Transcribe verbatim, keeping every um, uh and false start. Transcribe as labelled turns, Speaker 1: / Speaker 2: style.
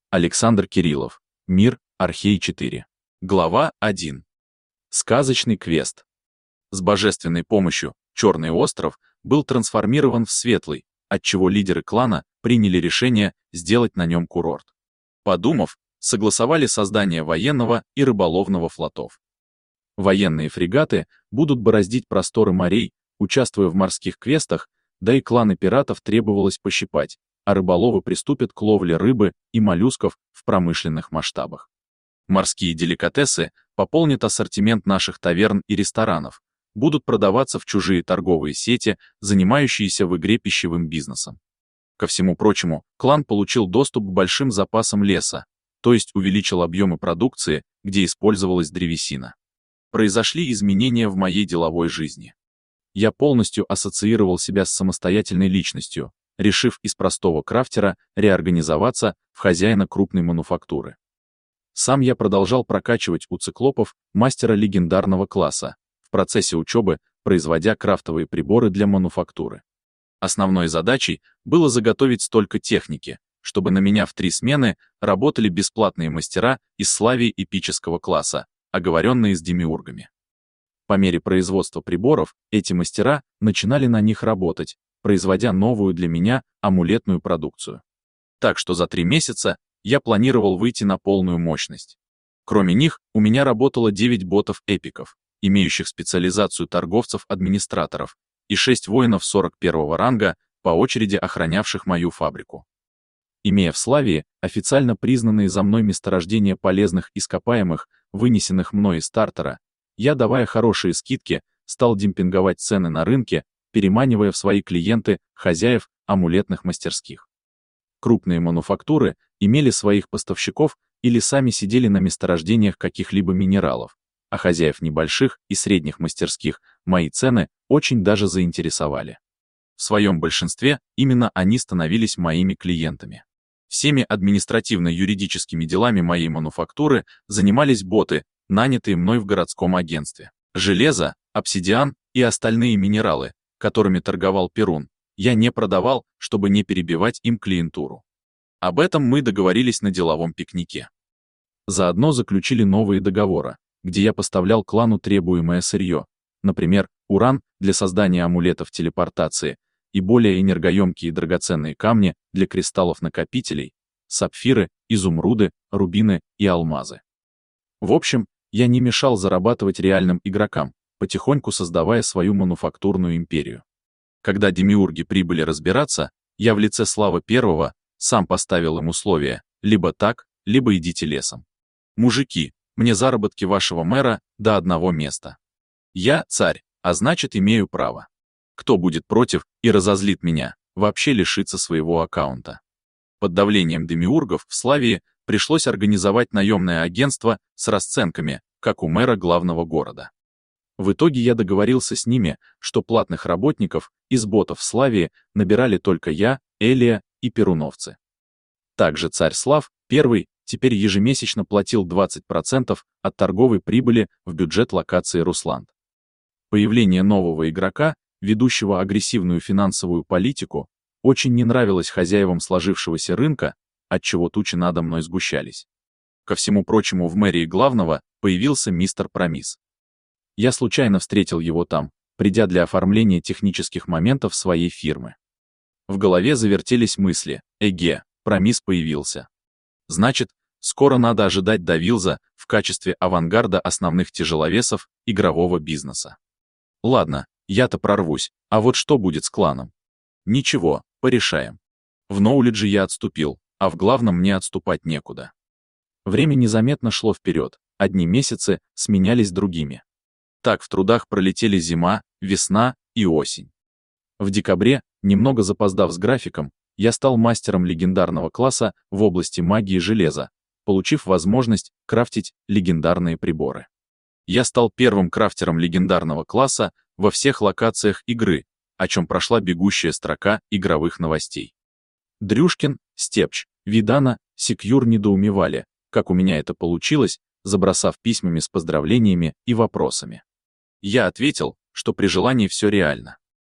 Speaker 1: Александр Кириллов. Мир, Архей четыре. Глава один. Сказочный квест. С божественной помощью Черный остров был трансформирован в Светлый, отчего лидеры клана приняли решение сделать на нем курорт. Подумав, согласовали создание военного и рыболовного флотов. Военные фрегаты будут бороздить просторы морей, участвуя в морских квестах, да и кланы пиратов требовалось пощипать, а рыболовы приступят к ловле рыбы и моллюсков в промышленных масштабах. Морские деликатесы пополнят ассортимент наших таверн и ресторанов, будут продаваться в чужие торговые сети, занимающиеся в игре пищевым бизнесом. Ко всему прочему, клан получил доступ к большим запасам леса, то есть увеличил объемы продукции, где использовалась древесина. Произошли изменения в моей деловой жизни. Я полностью ассоциировал себя с самостоятельной личностью, решив из простого крафтера реорганизоваться в хозяина крупной мануфактуры. Сам я продолжал прокачивать у циклопов мастера легендарного класса, в процессе учебы производя крафтовые приборы для мануфактуры. Основной задачей было заготовить столько техники, чтобы на меня в три смены работали бесплатные мастера из славии эпического класса, оговоренные с демиургами. По мере производства приборов эти мастера начинали на них работать, производя новую для меня амулетную продукцию. Так что за три месяца я планировал выйти на полную мощность. Кроме них, у меня работало девять ботов-эпиков, имеющих специализацию торговцев-администраторов, и шесть воинов сорок первого ранга, по очереди охранявших мою фабрику. Имея в Славии официально признанные за мной месторождения полезных ископаемых, вынесенных мной из стартера, я, давая хорошие скидки, стал демпинговать цены на рынке, переманивая в свои клиенты хозяев амулетных мастерских. Крупные мануфактуры имели своих поставщиков или сами сидели на месторождениях каких-либо минералов, а хозяев небольших и средних мастерских мои цены очень даже заинтересовали. В своем большинстве именно они становились моими клиентами. Всеми административно-юридическими делами моей мануфактуры занимались боты, нанятые мной в городском агентстве. Железо, обсидиан и остальные минералы, которыми торговал Перун, я не продавал, чтобы не перебивать им клиентуру. Об этом мы договорились на деловом пикнике. Заодно заключили новые договоры, где я поставлял клану требуемое сырье, например, уран для создания амулетов телепортации и более энергоемкие драгоценные камни для кристаллов-накопителей, сапфиры, изумруды, рубины и алмазы. В общем, я не мешал зарабатывать реальным игрокам, потихоньку создавая свою мануфактурную империю. Когда демиурги прибыли разбираться, я в лице Славы Первого сам поставил им условия: либо так, либо идите лесом. Мужики, мне заработки вашего мэра до одного места. Я царь, а значит имею право. Кто будет против и разозлит меня, вообще лишится своего аккаунта. Под давлением демиургов в Славии пришлось организовать наемное агентство с расценками, как у мэра главного города. В итоге я договорился с ними, что платных работников из ботов в Славии набирали только я, Элия и перуновцы. Также царь Слав Первый теперь ежемесячно платил двадцать процентов от торговой прибыли в бюджет локации Русланд. Появление нового игрока, ведущего агрессивную финансовую политику, очень не нравилось хозяевам сложившегося рынка, отчего тучи надо мной сгущались. Ко всему прочему, в мэрии главного появился мистер Промис. Я случайно встретил его там, придя для оформления технических моментов своей фирмы. В голове завертелись мысли: эге, Промис появился. Значит, скоро надо ожидать Давилза в качестве авангарда основных тяжеловесов игрового бизнеса. Ладно, я-то прорвусь, а вот что будет с кланом? Ничего, порешаем. В ноуледже я отступил, а в главном мне отступать некуда. Время незаметно шло вперед, одни месяцы сменялись другими. Так в трудах пролетели зима, весна и осень. В декабре, немного запоздав с графиком, я стал мастером легендарного класса в области магии железа, получив возможность крафтить легендарные приборы. Я стал первым крафтером легендарного класса во всех локациях игры, о чем прошла бегущая строка игровых новостей. Дрюшкин, Степч, Видана, Секьюр недоумевали, как у меня это получилось, забросав письмами с поздравлениями и вопросами. Я ответил, что при желании все реально.